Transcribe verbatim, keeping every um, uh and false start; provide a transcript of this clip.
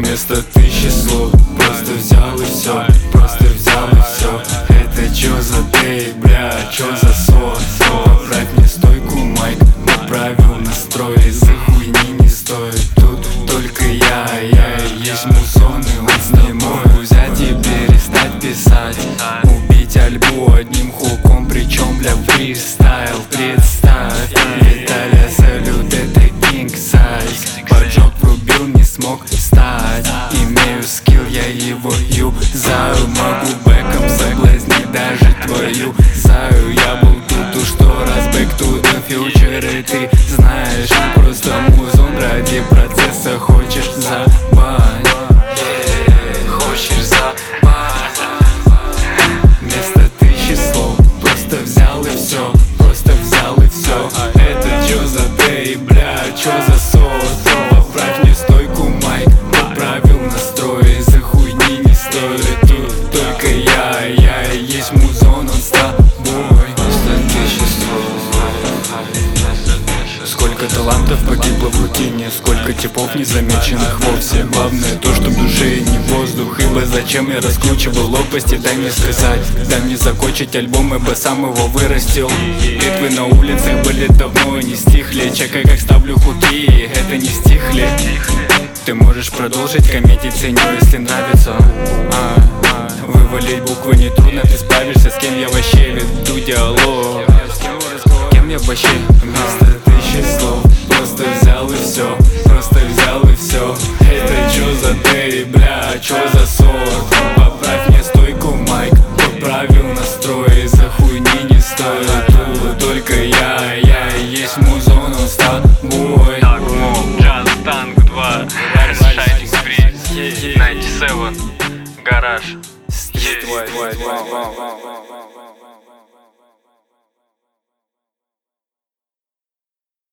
Вместо тысячи слов просто взял и все, просто взял и все. Это чё за тейп, бля, чё за сон? Поправь мне стойку, майк, поправил настрой. Из-за хуйни не стоит, тут только я, я и есть музон, и он не могу взять и перестать писать. Убить альбу одним хуком, причем бля фристайл. Представь, Виталия салют, это king size. Поджог врубил, не смог встать. Имею скилл, я его юзаю. Могу бэком соблазнить даже твою заю. Я был тут, уж сто раз back to the future. И ты знаешь, просто музон ради процесса. Хочешь забань, хочешь забань. Вместо тысячи слов просто взял и все, просто взял и все. Это чё за тейп, бля, чё за сос? Поправь мне стойку, майк, поправил настрой. Из-за хуйни не стоит, тут только я, я и есть музон, он с тобой. Сто тысяч слов. Сколько талантов погибло в рутине, сколько типов незамеченных вовсе. Главное то, что в душе не воздух. Ибо зачем я раскручивал лопасти, дай мне сказать. Дай мне закончить альбом, ибо сам его вырастил. Битвы на улицах были давно и не стихли. Чекай, как ставлю хуки, это не стихли. Ты можешь продолжить комментить, ценю, если нравится. а, а, Вывалить буквы нетрудно, ты справишься. С кем я вообще веду диалог? Кем я вообще? Вместо тысячи слов просто взял и все, просто взял и все. Это чё за тейп, бля, чё за сорт? Поправь мне стойку, майк, поправил настрой. Из-за хуйни не стоит, тут только я, я и есть музон, он с тобой. Так, мол, Джаз Танк два, Shining Spree, девяносто семь, Гараж. Ствой, ствой, ствой, ствой, ствой.